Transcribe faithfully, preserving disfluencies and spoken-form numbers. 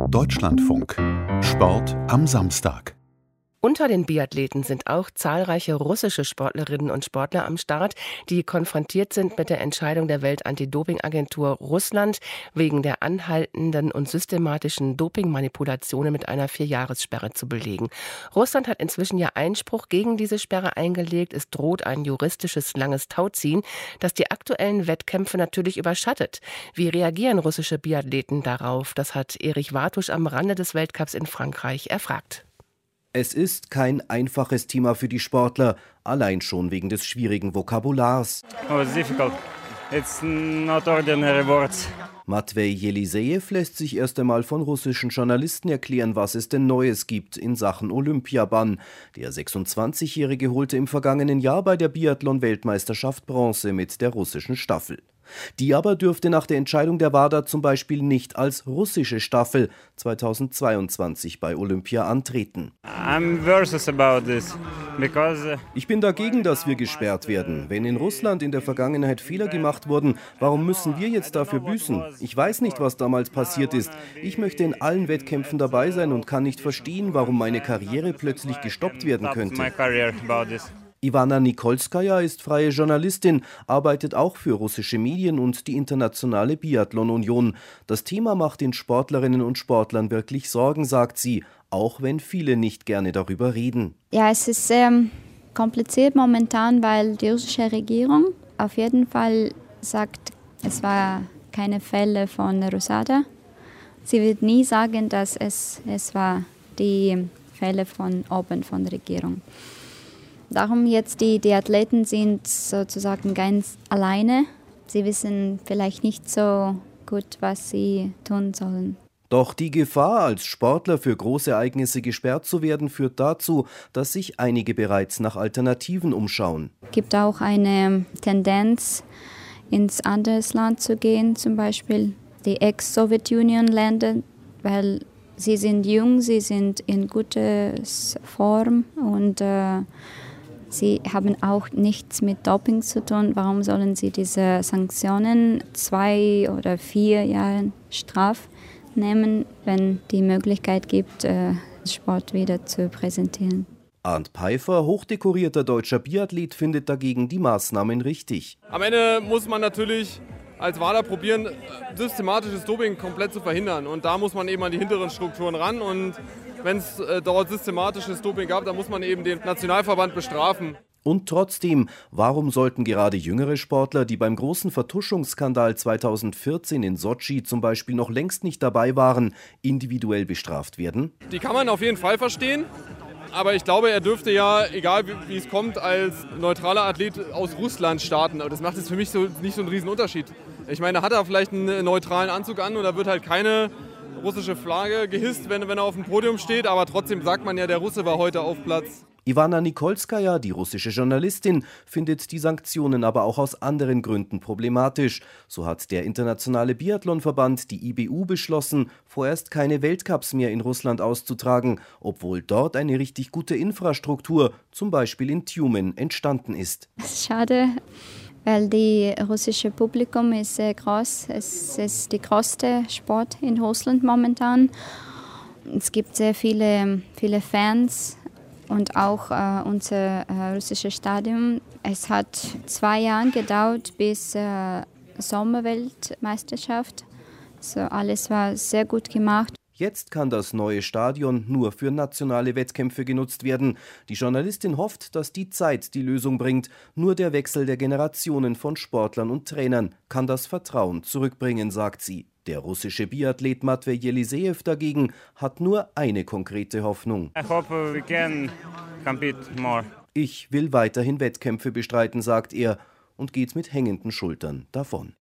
Deutschlandfunk. Sport am Samstag. Unter den Biathleten sind auch zahlreiche russische Sportlerinnen und Sportler am Start, die konfrontiert sind mit der Entscheidung der Welt-Anti-Doping-Agentur Russland wegen der anhaltenden und systematischen Dopingmanipulationen mit einer Vierjahressperre zu belegen. Russland hat inzwischen ja Einspruch gegen diese Sperre eingelegt. Es droht ein juristisches langes Tauziehen, das die aktuellen Wettkämpfe natürlich überschattet. Wie reagieren russische Biathleten darauf? Das hat Erich Wartusch am Rande des Weltcups in Frankreich erfragt. Es ist kein einfaches Thema für die Sportler, allein schon wegen des schwierigen Vokabulars. Oh, it's difficult. It's not ordinary words. Matvei Jelisejew lässt sich erst einmal von russischen Journalisten erklären, was es denn Neues gibt in Sachen Olympiabann. Der sechsundzwanzigjährige holte im vergangenen Jahr bei der Biathlon-Weltmeisterschaft Bronze mit der russischen Staffel. Die aber dürfte nach der Entscheidung der WADA zum Beispiel nicht als russische Staffel zweitausendzweiundzwanzig bei Olympia antreten. I'm versus about this because Ich bin dagegen, dass wir gesperrt werden. Wenn in Russland in der Vergangenheit Fehler gemacht wurden, warum müssen wir jetzt dafür büßen? Ich weiß nicht, was damals passiert ist. Ich möchte in allen Wettkämpfen dabei sein und kann nicht verstehen, warum meine Karriere plötzlich gestoppt werden könnte. Ivana Nikolskaja ist freie Journalistin, arbeitet auch für russische Medien und die Internationale Biathlon-Union. Das Thema macht den Sportlerinnen und Sportlern wirklich Sorgen, sagt sie, auch wenn viele nicht gerne darüber reden. Ja, es ist sehr kompliziert momentan, weil die russische Regierung auf jeden Fall sagt, es war keine Fälle von Rosada. Sie wird nie sagen, dass es, es war die Fälle von oben von der Regierung. Darum jetzt die, die Athleten sind sozusagen ganz alleine. Sie wissen vielleicht nicht so gut, was sie tun sollen. Doch die Gefahr, als Sportler für Großereignisse gesperrt zu werden, führt dazu, dass sich einige bereits nach Alternativen umschauen. Es gibt auch eine Tendenz, ins andere Land zu gehen, zum Beispiel die Ex-Sowjetunion-Länder, weil sie sind jung, sie sind in guter Form und äh, sie haben auch nichts mit Doping zu tun. Warum sollen sie diese Sanktionen, zwei oder vier Jahre Straf nehmen, wenn die Möglichkeit gibt, Sport wieder zu präsentieren? Arndt Peifer, hochdekorierter deutscher Biathlet, findet dagegen die Maßnahmen richtig. Am Ende muss man natürlich als WADA probieren, systematisches Doping komplett zu verhindern. Und da muss man eben an die hinteren Strukturen ran. Und wenn es äh, dort systematisches Doping gab, dann muss man eben den Nationalverband bestrafen. Und trotzdem, warum sollten gerade jüngere Sportler, die beim großen Vertuschungsskandal zweitausendvierzehn in Sotschi zum Beispiel noch längst nicht dabei waren, individuell bestraft werden? Die kann man auf jeden Fall verstehen. Aber ich glaube, er dürfte ja, egal wie, wie es kommt, als neutraler Athlet aus Russland starten. Aber das macht jetzt für mich so, nicht so einen riesen Unterschied. Ich meine, da hat er vielleicht einen neutralen Anzug an und da wird halt keine russische Flagge gehisst, wenn, wenn er auf dem Podium steht. Aber trotzdem sagt man ja, der Russe war heute auf Platz. Ivana Nikolskaja, die russische Journalistin, findet die Sanktionen aber auch aus anderen Gründen problematisch. So hat der Internationale Biathlonverband, die I B U, beschlossen, vorerst keine Weltcups mehr in Russland auszutragen, obwohl dort eine richtig gute Infrastruktur, zum Beispiel in Tjumen, entstanden ist. Schade, weil das russische Publikum ist sehr groß. Es ist der größte Sport in Russland momentan. Es gibt sehr viele, viele Fans. Und auch äh, unser äh, russisches Stadion. Es hat zwei Jahre gedauert bis äh, Sommerweltmeisterschaft. So, alles war sehr gut gemacht. Jetzt kann das neue Stadion nur für nationale Wettkämpfe genutzt werden. Die Journalistin hofft, dass die Zeit die Lösung bringt. Nur der Wechsel der Generationen von Sportlern und Trainern kann das Vertrauen zurückbringen, sagt sie. Der russische Biathlet Matvei Jelisejew dagegen hat nur eine konkrete Hoffnung. I hope we can compete more. Ich will weiterhin Wettkämpfe bestreiten, sagt er und geht mit hängenden Schultern davon.